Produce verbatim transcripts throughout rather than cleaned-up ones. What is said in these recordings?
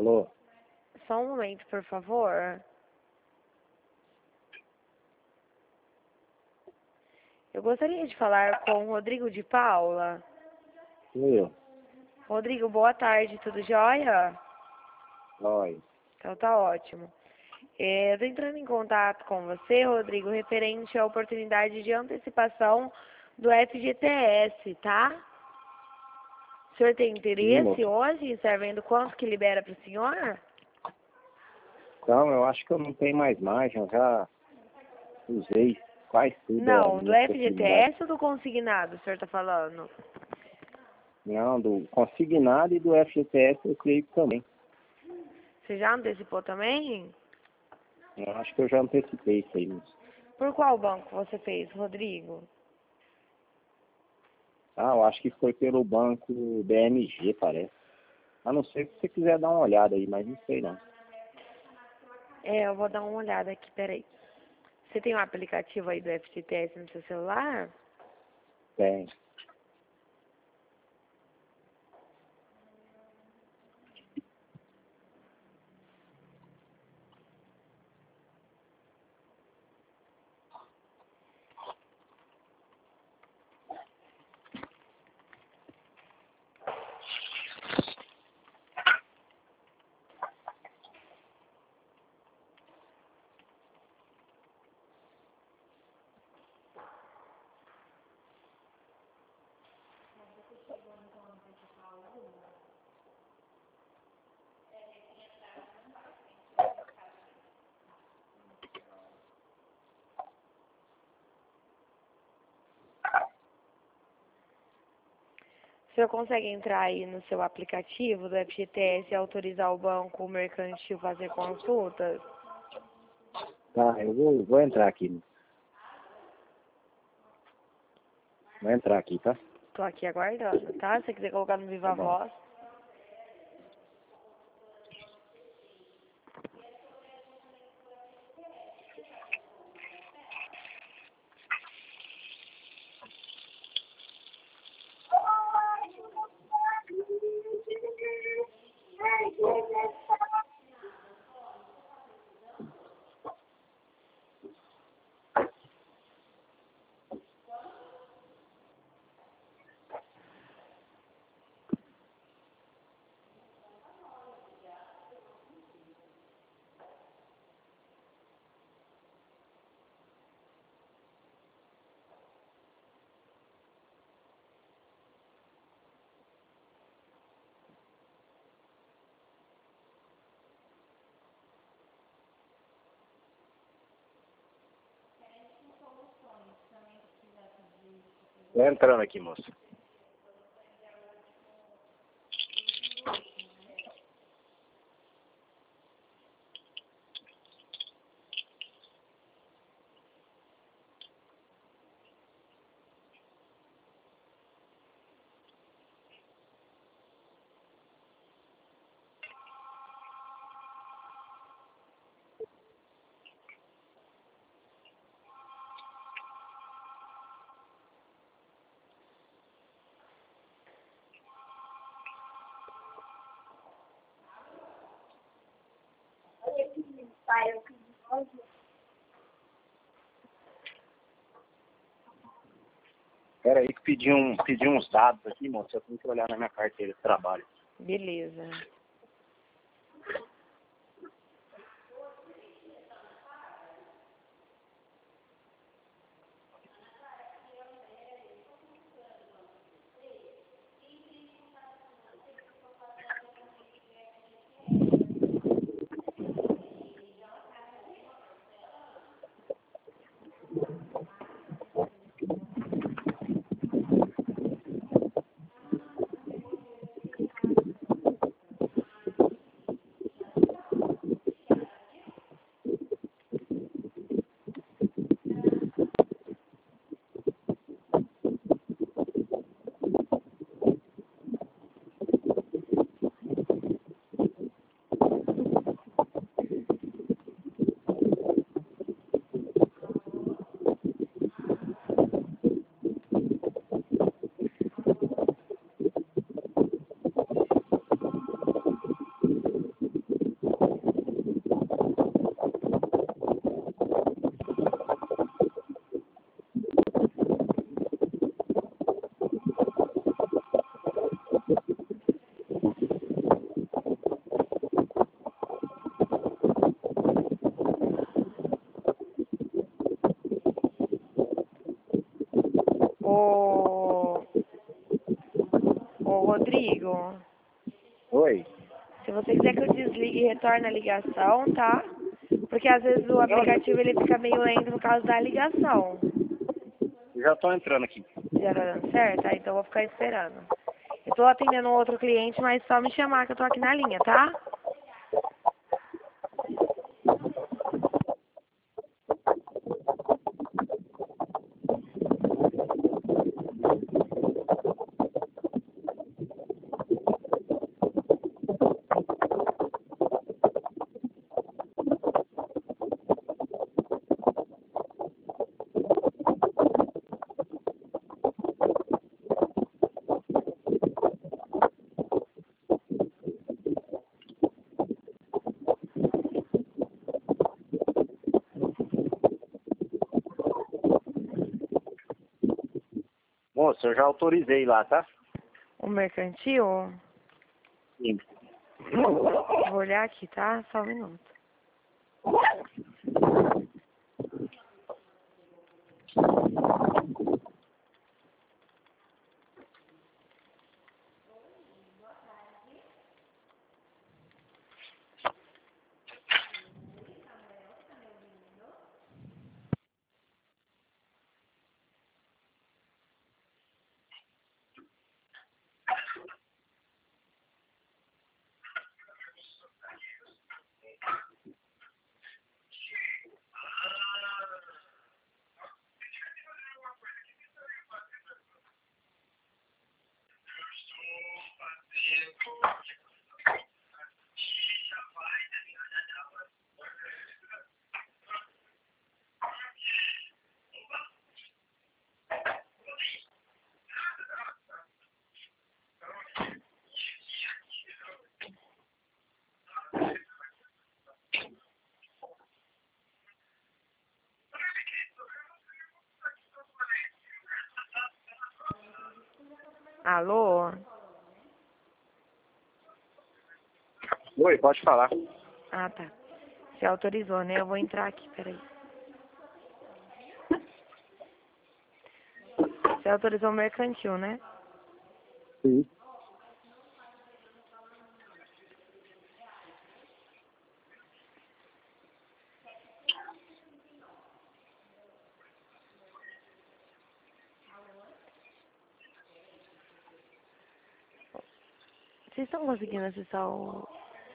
Alô? Só um momento, por favor. Eu gostaria de falar com o Rodrigo de Paula. Sou eu. Rodrigo, boa tarde, tudo jóia? Oi. Então tá ótimo. É, eu tô entrando em contato com você, Rodrigo, referente à oportunidade de antecipação do F G T S, tá? O senhor tem Sim, interesse moço. hoje em estar vendo quanto que libera para o senhor? Então, eu acho que eu não tenho mais margem, eu já usei quase tudo a Não, do minha F G T possibilidade. S ou do consignado, o senhor tá falando? Não, do consignado e do F G T S eu creio que também. Você já antecipou também? Eu acho que eu já antecipei isso aí, moço. Por qual banco você fez, Rodrigo? Ah, eu acho que foi pelo banco B M G, parece. A não ser que você quiser dar uma olhada aí, mas não sei não. É, eu vou dar uma olhada aqui, peraí. Você tem um aplicativo aí do F G T S no seu celular? Tem. O senhor consegue entrar aí no seu aplicativo do F G T S e autorizar o banco mercantil a fazer consultas? Tá, eu vou, vou entrar aqui. moço. Vou entrar aqui, tá? Tô aqui aguardando, tá? Se você quiser colocar no Viva Tá bom. Voz. Tô entrando aqui, moço. Pera aí que pedi, um, pedi uns dados aqui, moço. Eu tenho que olhar na minha carteira de trabalho. Beleza. Rodrigo, Oi. se você quiser que eu desligue, retorne a ligação, tá? Porque às vezes o aplicativo ele fica meio lento no caso da ligação. Eu já tô entrando aqui. Já tá dando certo? Ah, então eu vou ficar esperando. Eu tô atendendo um outro cliente, mas só me chamar que eu tô aqui na linha, tá? Moço, eu já autorizei lá, tá? O mercantil? Sim. Vou olhar aqui, tá? Só um minuto. Alô? Oi, pode falar. Ah, tá. Você autorizou, né? Eu vou entrar aqui, peraí. Você autorizou o mercantil, né? Sim. Vocês estão conseguindo acessar o...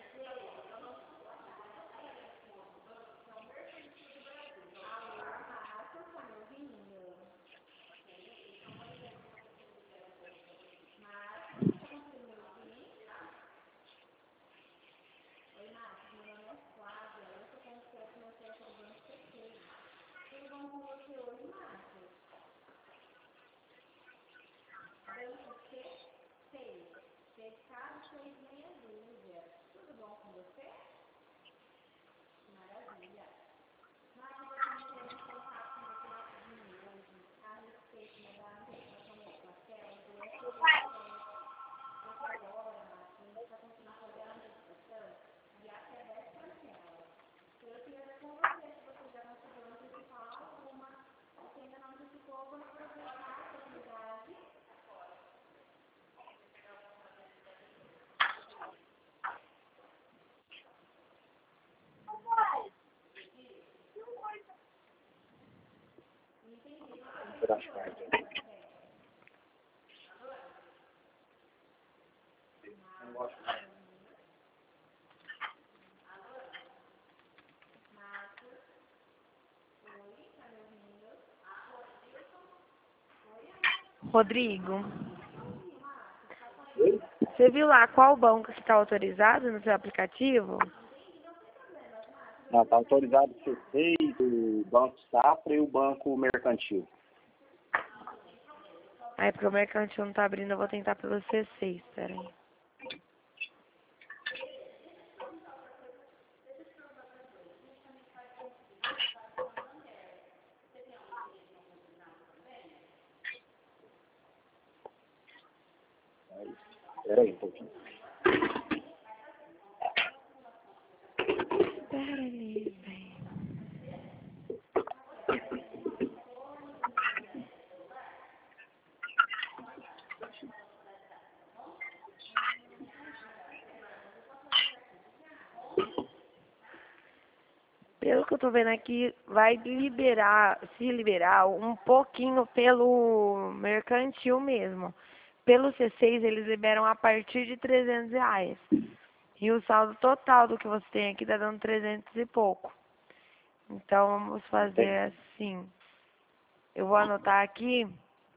Rodrigo, você viu lá qual banco que está autorizado no seu aplicativo? Não, tá autorizado o C seis, o Banco Safra e o Banco Mercantil. Aí, porque o mercantil não tá abrindo, eu vou tentar pelo C seis, peraí. Espera aí um pouquinho. Espera ali, velho. eu tô vendo aqui, vai liberar, se liberar um pouquinho pelo mercantil mesmo. Pelo C seis, eles liberam a partir de trezentos reais. E o saldo total do que você tem aqui tá dando trezentos e pouco. Então, vamos fazer assim. Eu vou anotar aqui.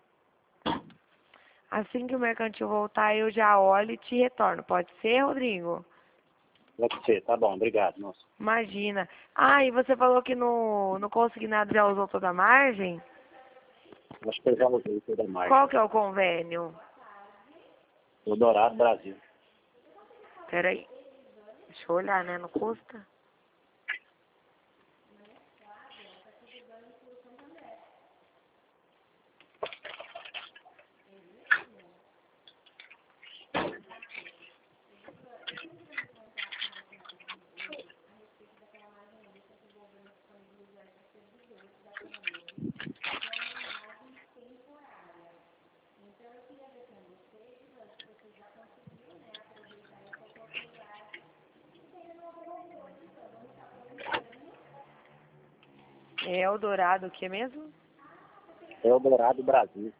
Assim que o mercantil voltar, eu já olho e te retorno. Pode ser, Rodrigo? Pode ser, tá bom, obrigado, moço. Imagina. Ah, e você falou que no, no consignado já usou toda a margem? Acho que eu já usei toda a margem. Qual que é o convênio? O Dourado Brasil. Peraí. Deixa eu olhar, né? Não custa? É o Dourado, o que mesmo? É o Dourado Brasil.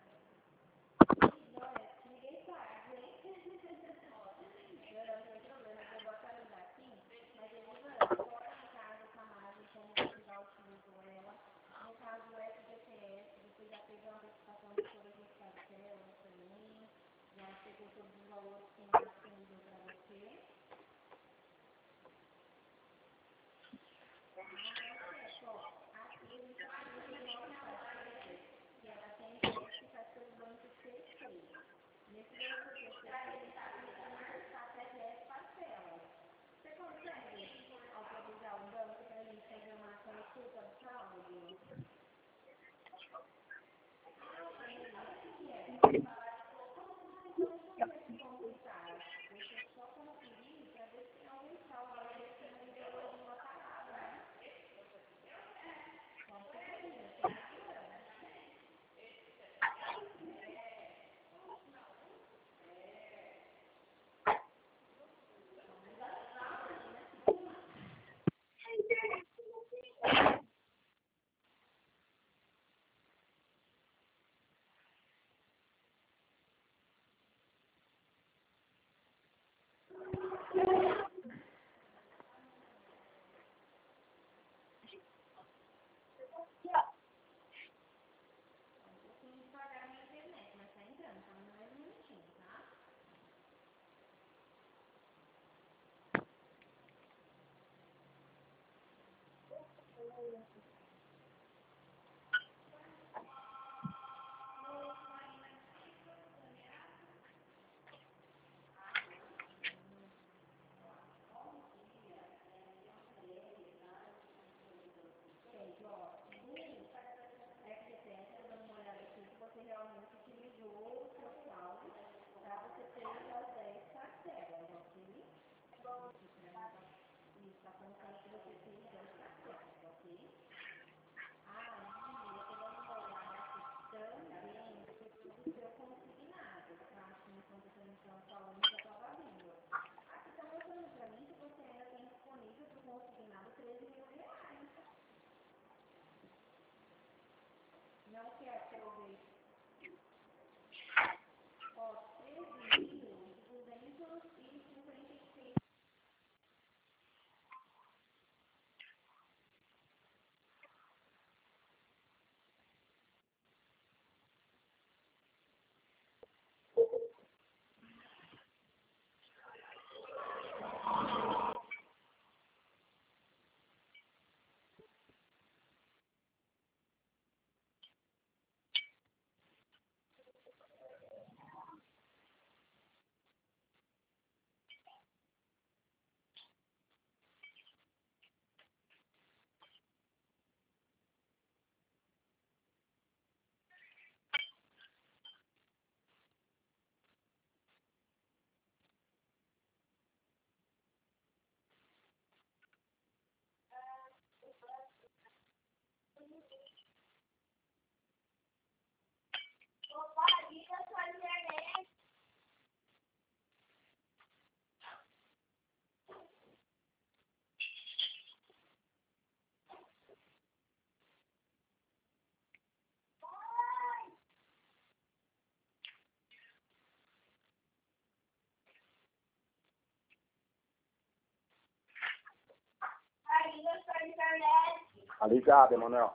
Tá ligado, Emanuel?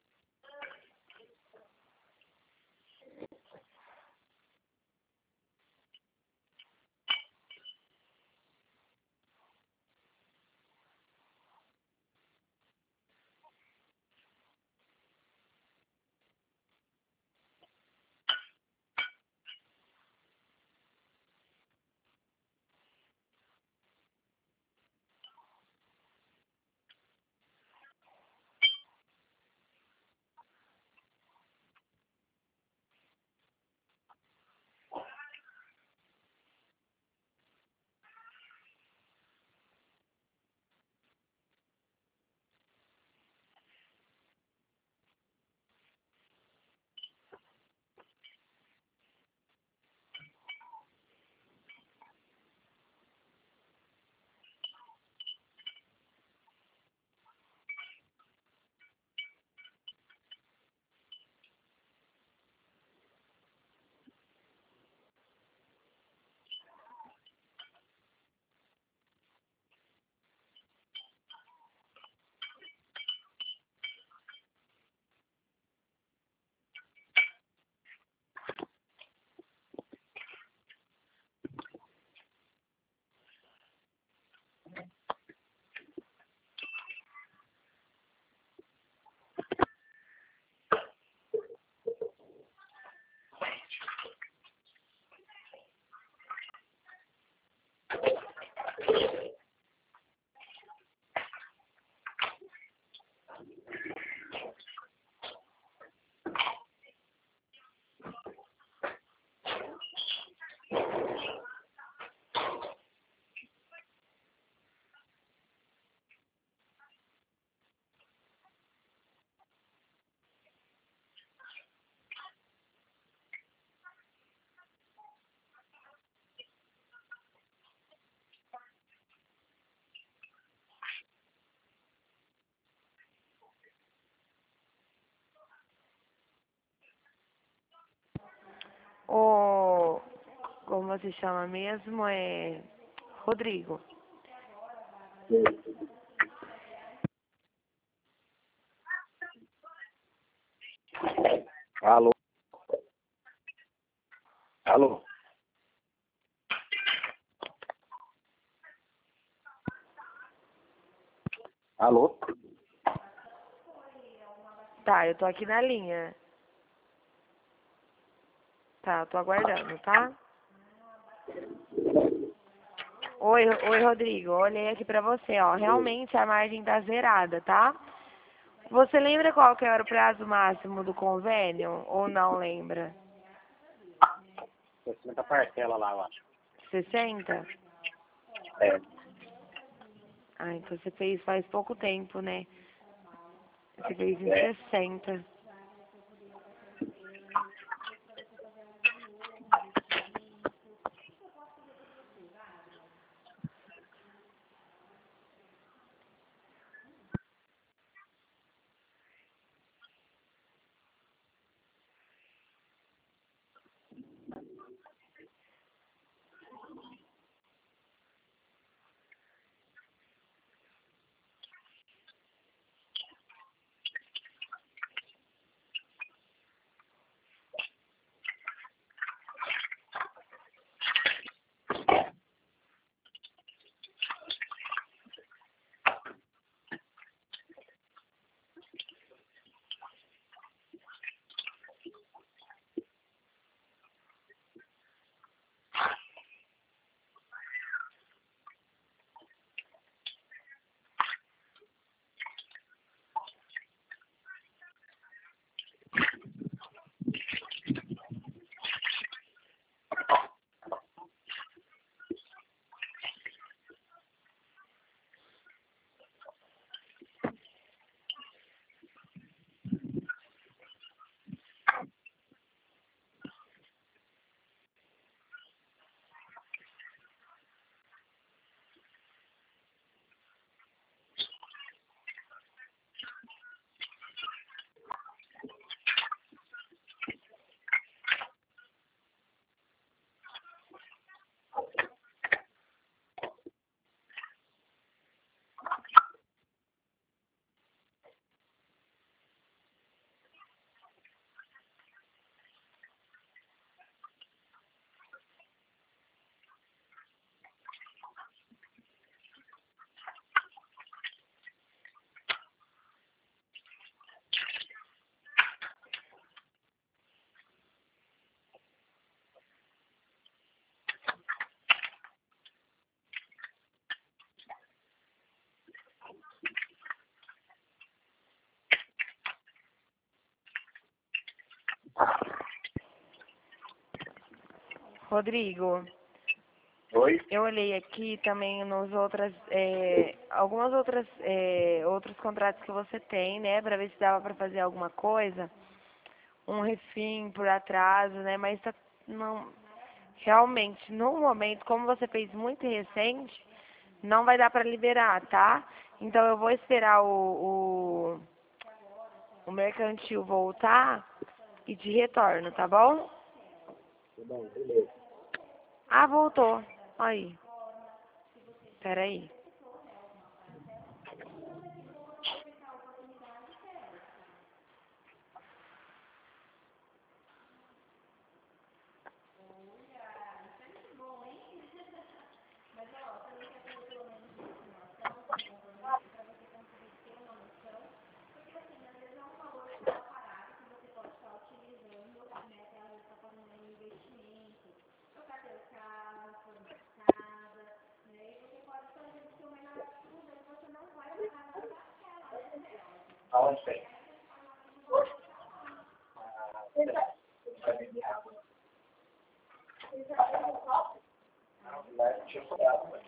O... Como você chama mesmo? É... Rodrigo. Alô? Alô? Alô? Tá, eu tô aqui na linha. Tá, eu tô aguardando, tá? Oi, oi, Rodrigo. Olhei aqui pra você, ó. Realmente a margem tá zerada, tá? Você lembra qual que era o prazo máximo do convênio? Ou não lembra? sessenta parcela lá, eu acho. sessenta? É. Ah, então você fez faz pouco tempo, né? Você fez em É. sessenta. Rodrigo, Oi? eu olhei aqui também nos outras, é, algumas outras, é, outros contratos que você tem, né, para ver se dava para fazer alguma coisa, um refim por atraso, né, mas tá, não, realmente, no momento, como você fez muito recente, não vai dar para liberar, tá? Então eu vou esperar o, o, o mercantil voltar e te retorno, tá bom? Tá bom, beleza. Ah, voltou. Aí. Peraí. Aonde tem? Deixa eu falar.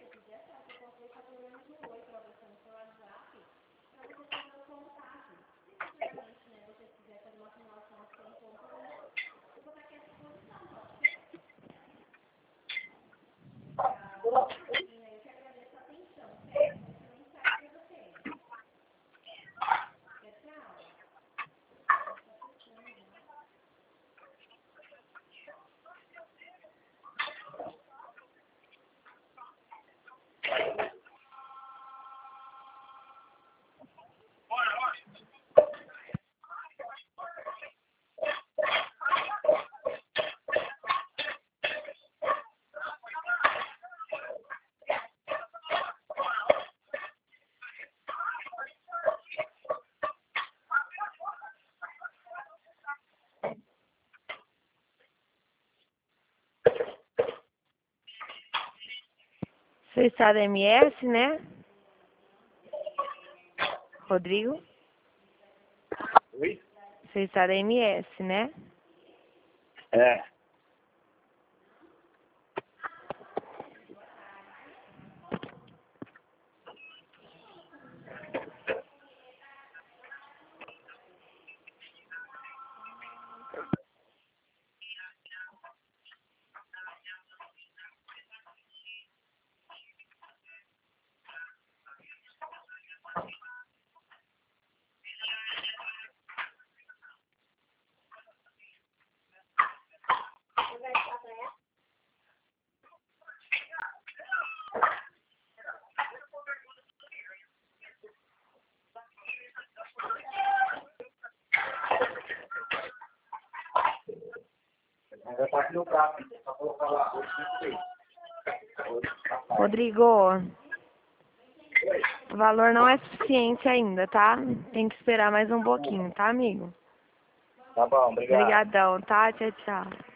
Seu estado é M S, né? Rodrigo? Oi? Seu estado é M S, né? É. Já tá aqui no prato, só colocar lá. Rodrigo, o valor não é suficiente ainda, tá? Tem que esperar mais um pouquinho, tá, amigo? Tá bom, obrigado. Obrigadão, tá? Tchau, tchau.